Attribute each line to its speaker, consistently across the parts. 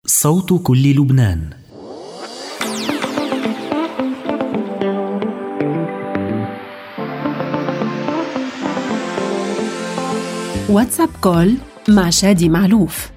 Speaker 1: صوت كل لبنان.
Speaker 2: واتساب كول مع شادي معلوف.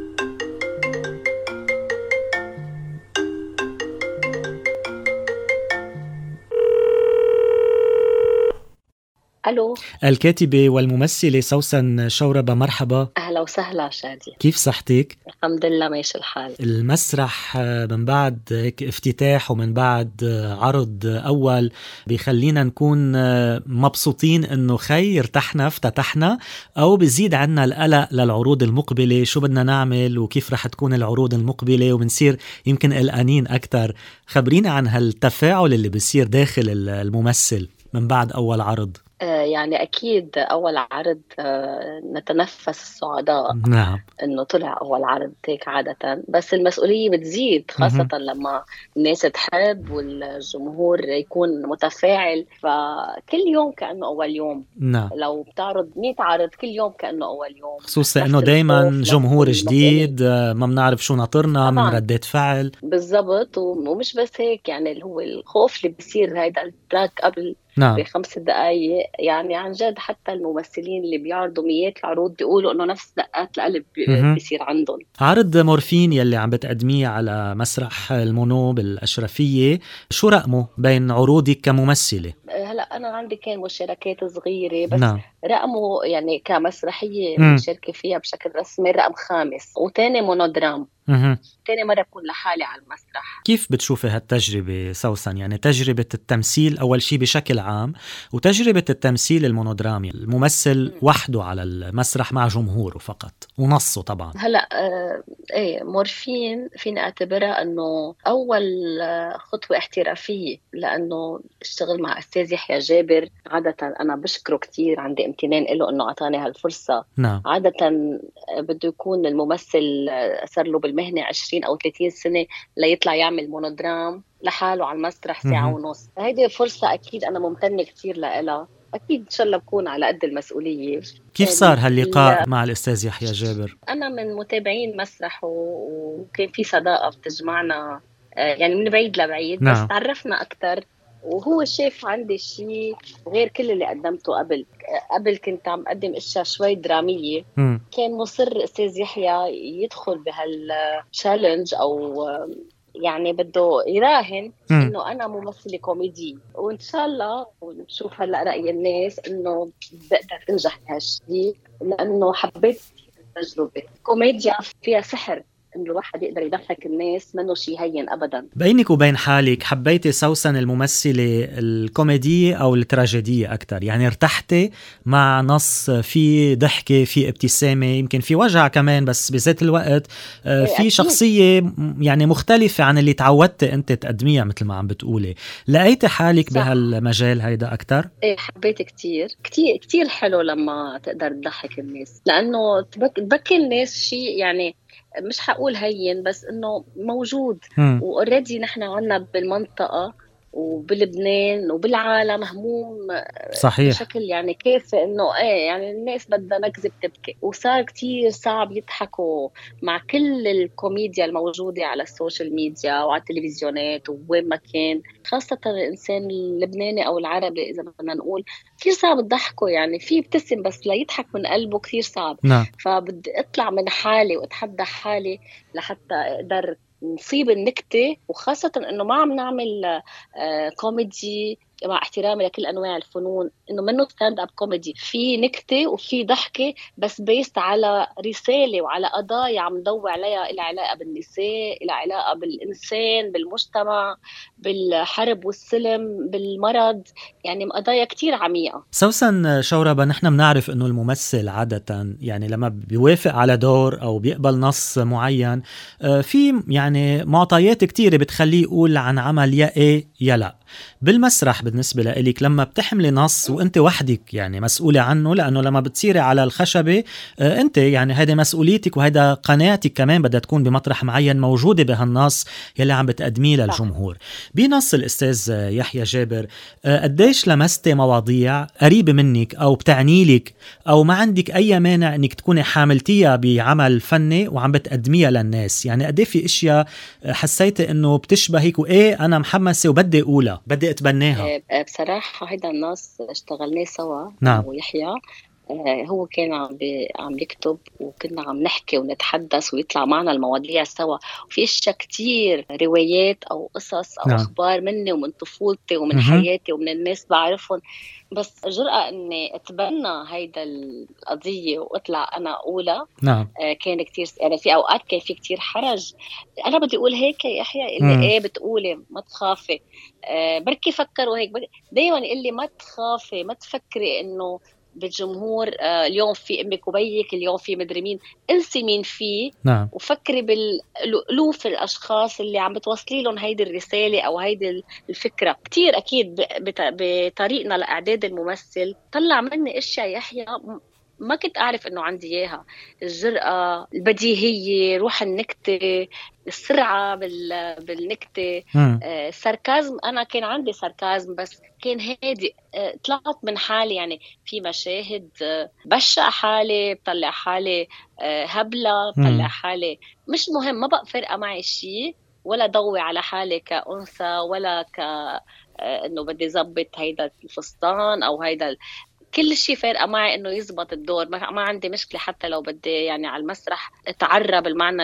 Speaker 3: ألو،
Speaker 1: الكاتبة والممثلة سوسن شوربة، مرحبا.
Speaker 3: أهلا وسهلا شادي.
Speaker 1: كيف صحتك؟
Speaker 3: الحمد لله ماشي الحال.
Speaker 1: المسرح من بعد هيك افتتاح ومن بعد عرض أول بيخلينا نكون مبسوطين إنه خير ارتحنا افتتحنا، أو بزيد عنا القلق للعروض المقبلة، شو بدنا نعمل وكيف رح تكون العروض المقبلة، وبنصير يمكن قلقانين أكتر. خبرينا عن هالتفاعل اللي بيصير داخل الممثل من بعد أول عرض.
Speaker 3: يعني أكيد أول عرض نتنفس السعداء.
Speaker 1: نعم.
Speaker 3: إنه طلع أول عرض هيك عادة، بس المسؤولية بتزيد خاصة لما الناس تحب والجمهور يكون متفاعل، فكل يوم كأنه أول يوم.
Speaker 1: نعم.
Speaker 3: لو بتعرض 100 عرض كل يوم كأنه أول يوم،
Speaker 1: خصوصا انه دايما جمهور جديد، ما بنعرف شو ناطرنا من ردات فعل.
Speaker 3: بالضبط، ومش بس هيك، يعني اللي هو الخوف اللي بيصير هيدا التراك قبل
Speaker 1: نعم.
Speaker 3: ب5 دقايق، يعني عن جد حتى الممثلين اللي بيعرضوا مئات العروض بيقولوا انه نفس دقات القلب بيصير عندهم.
Speaker 1: عرض مورفين يلي عم بتقدميه على مسرح المونو بالأشرفية، شو رقمه بين عروضك كممثلة؟
Speaker 3: هلا انا عندي كان مشاركات صغيره، بس
Speaker 1: نعم.
Speaker 3: رقمه يعني كمسرحيه مشاركه فيها بشكل رسمي رقم 5، وتاني مونودرام. تاني مرة أكون لحالي على المسرح.
Speaker 1: كيف بتشوفي هالتجربة سوسن؟ يعني تجربة التمثيل أول شيء بشكل عام، وتجربة التمثيل المونودرامي، الممثل وحده على المسرح مع جمهوره فقط ونصه طبعا.
Speaker 3: هلأ ايه، مورفين فينا اعتبرها انه اول خطوة احترافية، لانه اشتغل مع استاذ يحيى جابر. عادة انا بشكره كتير، عندي امتنان له انه اعطاني هالفرصة.
Speaker 1: نعم.
Speaker 3: عادة بده يكون الممثل صار له بالمهنة 20 أو 30 سنة ليطلع يعمل مونودرام لحاله على المسرح ساعة ونص. هيدي فرصة أكيد أنا ممتنة كتير لها. أكيد إن شاء الله بكون على قد المسؤولية.
Speaker 1: كيف صار هاللقاء مع الأستاذ يحيى جابر؟
Speaker 3: أنا من متابعين مسرح وكان في صداقة بتجمعنا، يعني من بعيد لبعيد.
Speaker 1: نعم.
Speaker 3: بس تعرفنا أكتر، وهو شايف عندي شيء غير كل اللي قدمته قبل كنت عم قدم اشياء شوي درامية. كان مصر استاذ يحيى يدخل بهالتشالنج، او يعني بده يراهن انه انا ممثلة كوميدي، وان شاء الله ونشوف هلا رأي الناس انه بقدر انجح بهالشيء، لانه حبيت التجربة. كوميديا فيها سحر، إن الواحد يقدر يضحك الناس، منه شيء هين أبداً.
Speaker 1: بينك وبين حالك، حبيتي سوسن الممثلة الكوميدية أو التراجيدية أكتر؟ يعني ارتحتي مع نص في ضحكة، في ابتسامة، يمكن في وجع كمان، بس بذات الوقت في شخصية يعني مختلفة عن اللي تعودتي أنت تقدميها مثل ما عم بتقولي. لقيتي حالك بهالمجال هيدا أكتر؟
Speaker 3: إيه، حبيت كتير كتير كتير. حلو لما تقدر تضحك الناس، لأنه تبكي الناس شيء يعني مش حقول هين، بس انه موجود. واوريدي نحن عنا بالمنطقة وبلبنان وبالعالم هموم.
Speaker 1: صحيح.
Speaker 3: بشكل يعني كافي انه ايه، يعني الناس بدها نكذب تبكي، وصار كتير صعب يضحكوا مع كل الكوميديا الموجودة على السوشيال ميديا وعلى التلفزيونات ووين ما كان، خاصة الانسان اللبناني او العربي اذا بدنا نقول. كتير صعب تضحكوا، يعني في يبتسم بس لا يضحك من قلبه كتير صعب.
Speaker 1: نعم.
Speaker 3: فبدي اطلع من حالي واتحدى حالي لحتى اقدر نصيب النكتة، وخاصة انه ما عم نعمل كوميدي، مع احترامي لكل انواع الفنون، انه منه ستاند اب كوميدي، في نكته وفي ضحكه، بس بيست على رساله وعلى قضايا عم ندور عليها، لها علاقه بالنساء، لها علاقه بالانسان، بالمجتمع، بالحرب والسلم، بالمرض، يعني قضايا كتير عميقه.
Speaker 1: سوسن شوربة، نحن بنعرف انه الممثل عادة يعني لما بيوافق على دور او بيقبل نص معين، في يعني معطيات كتيرة بتخليه يقول عن عمل يا ايه يا لا. بالمسرح بالنسبة لإلك لما بتحملي نص وانت وحدك يعني مسؤولة عنه؟ لأنه لما بتصيري على الخشبة انت يعني هيدا مسؤوليتك وهيدا قناتك كمان بدها تكون بمطرح معين موجودة بهالنص يلي عم بتقدميه للجمهور. بنص الأستاذ يحيى جابر قديش لمستي مواضيع قريبة منك أو بتعنيلك أو ما عندك أي مانع انك تكوني حاملتيها بعمل فني وعم بتقدميها للناس؟ يعني قديه في اشياء حسيتي انه بتشبهك وايه انا محمسه وبدي اقولها بدي اتبناها؟
Speaker 3: بصراحه هيدا النص اشتغلناه سوا.
Speaker 1: نعم.
Speaker 3: ويحيى هو كان عم يكتب وكنا عم نحكي ونتحدث ويطلع معنا المواضيع سوا، وفي اشياء كتير روايات او قصص او
Speaker 1: نعم.
Speaker 3: اخبار مني ومن طفولتي ومن حياتي ومن الناس بعرفهم، بس جرأة اني اتبنى هيدا القضية واطلع انا اولى.
Speaker 1: نعم.
Speaker 3: كان كتير يعني في اوقات كان في كتير حرج. انا بدي اقول هيك يا يحيى اللي ايه بتقولي ما تخافي، بركي فكروا هيك دايما يقول لي ما تخافي ما تفكري انه بالجمهور اليوم في امك وبيك، اليوم في مدري مين، انسي مين فيه.
Speaker 1: نعم.
Speaker 3: وفكري بالالوف الاشخاص اللي عم بتوصلي لهم هيدي الرساله او هيدي الفكره. كتير اكيد بطريقنا لاعداد الممثل طلع مني اشياء يحيى ما كنت أعرف إنه عندي إياها. الجرأة، البديهية، روح النكتة، السرعة بالنكتة، الساركازم. أنا كان عندي ساركازم بس كان هادي. طلعت من حالي يعني في مشاهد بشع حالي، بطلع حالي هبلة، بطلع حالي مش مهم، ما بقى فرقة معي شيء ولا ضوي على حالي كأنثى ولا إنه بدي زبط هيدا الفستان أو هيدا كل شيء فارقة معي إنه يزبط الدور. ما عندي مشكلة حتى لو بدي يعني على المسرح أتعرى بالمعنى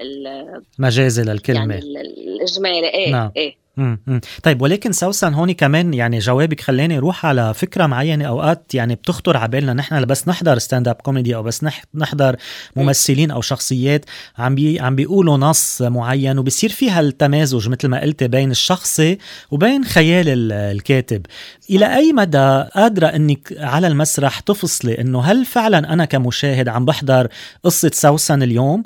Speaker 1: المجازي للكلمة
Speaker 3: يعني الإجمالي. إيه.
Speaker 1: نعم.
Speaker 3: إيه.
Speaker 1: طيب ولكن سوسن هوني كمان يعني جوابك خلاني روح على فكرة معينة أوقات يعني بتخطر عبالنا نحن بس نحضر ستاند اب كوميدي أو بس نحضر ممثلين أو شخصيات عم بيقولوا نص معين وبيصير فيها التمازج مثل ما قلت بين الشخصي وبين خيال الكاتب. إلى أي مدى قادرة أنك على المسرح تفصلي أنه هل فعلا أنا كمشاهد عم بحضر قصة سوسن اليوم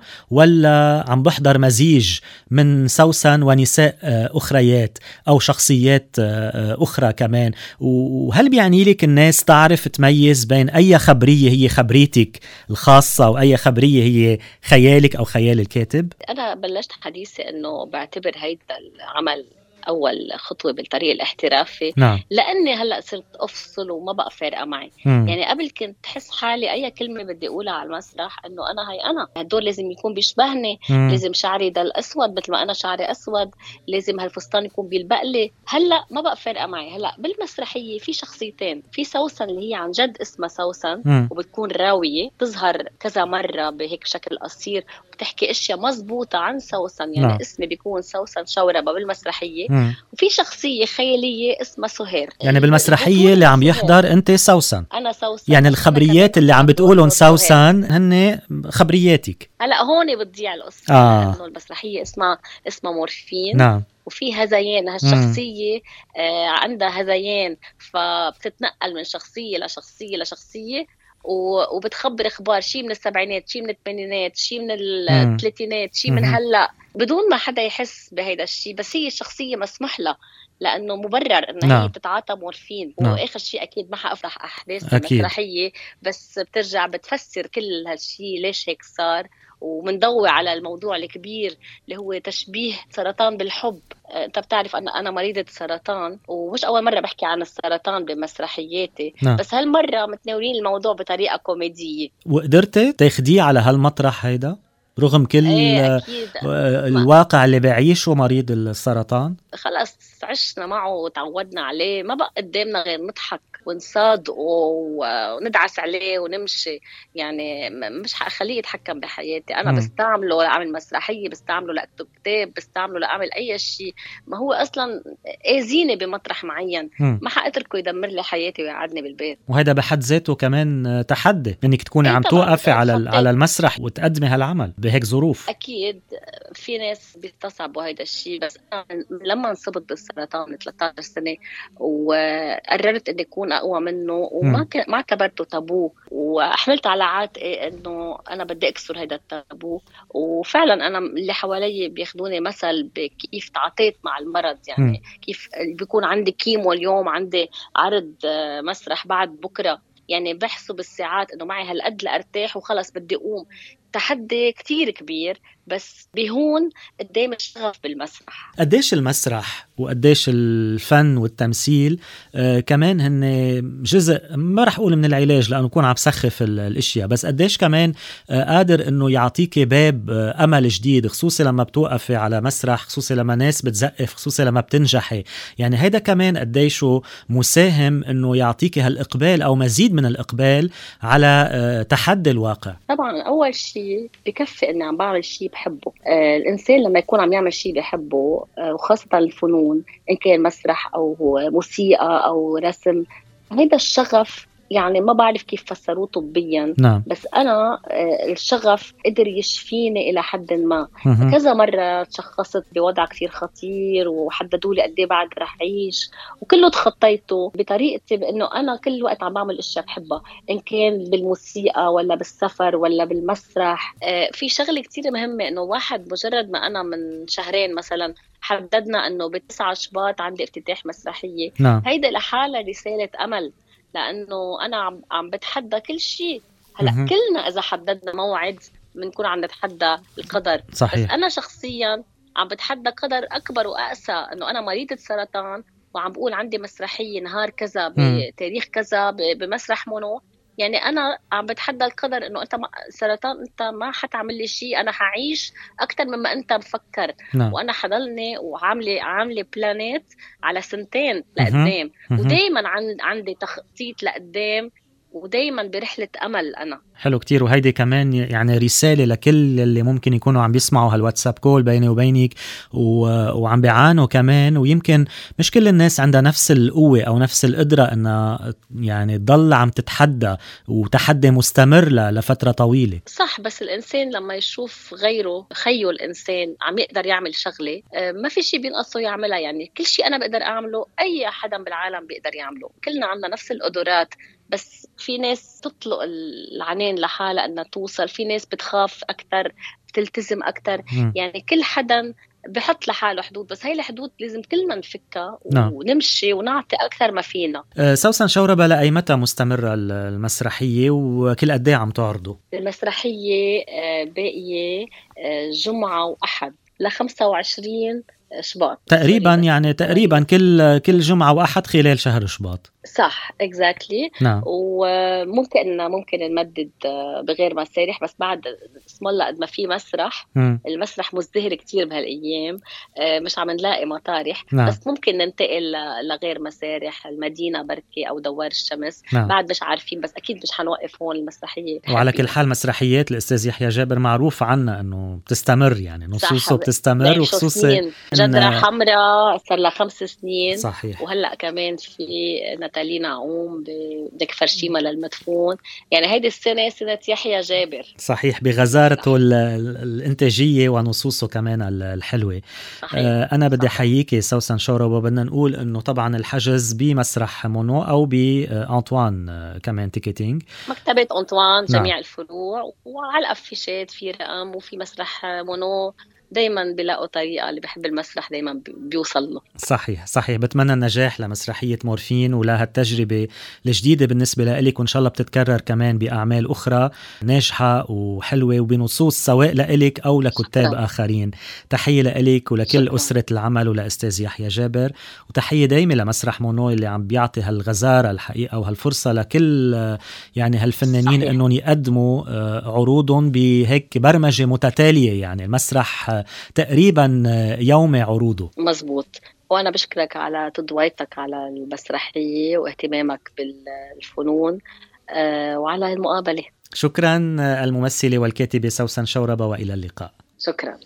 Speaker 1: ولا عم بحضر مزيج من سوسن ونساء أخريات أو شخصيات أخرى كمان؟ وهل بيعني لك الناس تعرف تميز بين أي خبرية هي خبريتك الخاصة وأي خبرية هي خيالك أو خيال الكاتب؟
Speaker 3: أنا بلشت حديثي أنه بعتبر هيدا العمل أول خطوة بالطريق الاحترافي.
Speaker 1: نعم.
Speaker 3: لأني هلأ صرت أفصل وما بقى فارقة معي. يعني قبل كنت تحس حالي أي كلمة بدي أقولها على المسرح إنه أنا هدول لازم يكون بيشبهني، لازم شعري ده الأسود مثل ما أنا شعري أسود، لازم هالفستان يكون بيلبقلي. هلأ ما بقى فارقة معي. هلأ بالمسرحية في شخصيتين، في سوسن اللي هي عن جد اسمها سوسن وبتكون راوية تظهر كذا مرة بهيك شكل قصير وبتحكي أشياء مزبوطة عن سوسن. يعني اسمي بيكون سوسن شوربة بالمسرحية. وفي شخصية خيالية اسمها سهير.
Speaker 1: يعني بالمسرحية اللي عم يحضر أنت سوسن.
Speaker 3: أنا سوسن.
Speaker 1: يعني الخبريات اللي عم بتقولون سوسن هن خبرياتك.
Speaker 3: هلا هون بتضيع القصة لأنه المسرحية اسمها مورفين.
Speaker 1: نعم.
Speaker 3: وفي هذيان. هالشخصية عندها هذيان فبتتنقل من شخصية لشخصية لشخصية وبتخبر اخبار شيء من السبعينات، شيء من الثمانينات، شيء من الثلاثينات، شيء من هلا بدون ما حدا يحس بهيدا الشيء. بس هي الشخصية مسموح لها لأنه مبرر إنها هي بتتعاطى مورفين. وآخر شيء أكيد ما حأفرح أحداث المسرحية بس بترجع بتفسر كل هالشيء ليش هيك صار ومنضوي على الموضوع الكبير اللي هو تشبيه سرطان بالحب. انت بتعرف أنا مريضة سرطان ومش أول مرة بحكي عن السرطان بمسرحياتي. بس هالمرة متناولين الموضوع بطريقة كوميدية.
Speaker 1: وقدرتي تاخديه على هالمطرح هيدا رغم كل الواقع اللي بعيشه مريض السرطان؟
Speaker 3: خلاص عشنا معه وتعودنا عليه، ما بقى قدامنا غير نضحك ونصادق وندعس عليه ونمشي. يعني مش حخليه يتحكم بحياتي. أنا بستعمله لأعمل مسرحية، بستعمله لأكتب كتاب، بستعمله لأعمل أي شيء. ما هو أصلا زينة بمطرح معين، ما حأتركه يدمر لي حياتي ويقعدني بالبيت.
Speaker 1: وهذا بحد ذاته كمان تحدي إنك تكوني عم توقفي على المسرح وتقدمي هالعمل بهيك ظروف.
Speaker 3: أكيد في ناس بيستصعبوا هيدا الشيء، بس أنا لما انصبت بالسرطان من 13 سنة وقررت إني أكون أقوى منه وما ما اعتبرته تابو، وحملت على عاتقي إنه أنا بدي أكسر هيدا التابو. وفعلا أنا اللي حوالي بياخدوني مثل بكيف تعاطيت مع المرض، يعني كيف بيكون عندي كيمو اليوم، عندي عرض مسرح بعد بكرة، يعني بحسب الساعات إنه معي هالقد لأرتاح وخلص بدي أقوم. تحدي كتير كبير، بس بيهون قدام الشغف بالمسرح.
Speaker 1: قديش المسرح وقديش الفن والتمثيل كمان هن جزء، ما رح أقول من العلاج لأنه يكون عم سخف الاشياء، بس قديش كمان قادر أنه يعطيك باب أمل جديد، خصوصي لما بتوقفي على مسرح، خصوصي لما ناس بتزقف، خصوصي لما بتنجحي. يعني هيدا كمان قديشه مساهم أنه يعطيك هالإقبال أو مزيد من الإقبال على تحدي الواقع.
Speaker 3: طبعا أول شيء بكفي أني عم بعمل شيء بحبه. الإنسان لما يكون عم يعمل شيء بحبه، وخاصة الفنون إن كان مسرح أو موسيقى أو رسم، هيدا الشغف يعني ما بعرف كيف فسروه طبيا.
Speaker 1: نعم.
Speaker 3: بس أنا الشغف قدر يشفيني إلى حد ما. كذا مرة تشخصت بوضع كتير خطير وحددوا لي قد ايه بعد رح أعيش، وكله تخطيته بطريقتي بأنه أنا كل وقت عم بعمل أشياء بحبها، إن كان بالموسيقى ولا بالسفر ولا بالمسرح. في شغلة كتير مهمة، إنه واحد مجرد ما أنا من شهرين مثلا حددنا إنه ب9 شباط عندي افتتاح مسرحية.
Speaker 1: نعم.
Speaker 3: هيدا لحالة رسالة أمل، لأنه أنا عم بتحدى كل شيء. هلأ كلنا إذا حددنا موعد بنكون عم نتحدى القدر.
Speaker 1: صحيح.
Speaker 3: بس أنا شخصياً عم بتحدى قدر أكبر وأقسى، إنه أنا مريضة سرطان وعم بقول عندي مسرحية نهار كذا بتاريخ كذا بمسرح مونو. يعني أنا عم بتحدى القدر إنه أنت سرطان، أنت ما حتعمل لي شيء، أنا حعيش أكتر مما أنت مفكر.
Speaker 1: نعم.
Speaker 3: وأنا حضلني وعاملة بلانات على 2 لقدام، ودايما عندي تخطيط لقدام، ودايما برحلة أمل أنا.
Speaker 1: حلو كتير. وهيدي كمان يعني رسالة لكل اللي ممكن يكونوا عم بيسمعوا هالواتساب كول بيني وبينك وعم بيعانوا كمان، ويمكن مش كل الناس عندها نفس القوة أو نفس القدرة أنها يعني تضل عم تتحدى، وتحدي مستمر لفترة طويلة.
Speaker 3: صح، بس الإنسان لما يشوف غيره خيو الإنسان عم يقدر يعمل شغلة، ما في شيء بينقصه يعملها. يعني كل شيء أنا بقدر أعمله أي حدا بالعالم بيقدر يعمله، كلنا عندنا نفس القدرات. بس في ناس تطلق العنان لحالها أنها توصل، في ناس بتخاف أكتر، بتلتزم أكتر. يعني كل حدا بحط لحاله حدود، بس هاي الحدود لازم كلنا نفكها ونمشي ونعطي أكثر ما فينا.
Speaker 1: سوسن شوربة، لأي متى مستمرة المسرحية وكل قد ايه عم تعرضوا؟
Speaker 3: المسرحية باقية جمعة وأحد ل25 شباط
Speaker 1: تقريبا. يعني تقريبا كل جمعة وأحد خلال شهر شباط.
Speaker 3: صح، exactly.
Speaker 1: نعم.
Speaker 3: وممكن نمدد بغير مسارح، بس بعد اسم الله قد ما في مسرح. المسرح مزدهر كتير بهالأيام، مش عم نلاقي مطارح. نعم. بس ممكن ننتقل لغير مسارح، المدينة بركي أو دوار الشمس. نعم. بعد مش عارفين، بس أكيد مش حنوقف هون المسرحية.
Speaker 1: وعلى كل حال مسرحيات الأستاذ يحيى جابر معروف عنا أنه بتستمر، يعني نصوصه بتستمر، وخصوصي
Speaker 3: جدرة حمراء صار لها 5 سنين.
Speaker 1: صحيح.
Speaker 3: وهلأ كمان في ناتالينا عوم بدك فرشيمة للمدفون. يعني هيدي السنة سنة يحيى جابر.
Speaker 1: صحيح، بغزارته الإنتاجية ونصوصه كمان الحلوة. أنا بدي أحييكي سوسن شوربة، وبدنا نقول إنه طبعا الحجز بمسرح مونو أو بأنطوان كمان تيكيتينج،
Speaker 3: مكتبة أنطوان جميع الفروع، وعلى الأفيشات في رقم، وفي مسرح مونو دايما بلاقوا طريقة. اللي بحب المسرح دايما بيوصل له.
Speaker 1: صحيح صحيح. بتمنى النجاح لمسرحية مورفين ولها التجربة الجديدة بالنسبة لإلك، وإن شاء الله بتتكرر كمان بأعمال أخرى ناجحة وحلوة وبنصوص سواء لإلك أو لكتاب شكرا. آخرين. تحية لإلك ولكل شكرا. أسرة العمل ولأستاذ يحيى جابر، وتحية دايمة لمسرح مونو اللي عم بيعطي هالغزارة الحقيقة وهالفرصة لكل يعني هالفنانين إنهم يقدموا عروضهم بهيك برمجة متتالية. يعني المسرح تقريبا يومي عروضه.
Speaker 3: مزبوط. وأنا بشكرك على تضويتك على المسرحية واهتمامك بالفنون وعلى المقابلة.
Speaker 1: شكرا الممثلة والكاتبة سوسن شوربة، وإلى اللقاء.
Speaker 3: شكرا.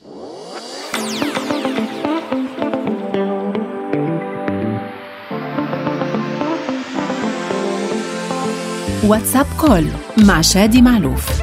Speaker 2: واتساب كول مع شادي معلوف.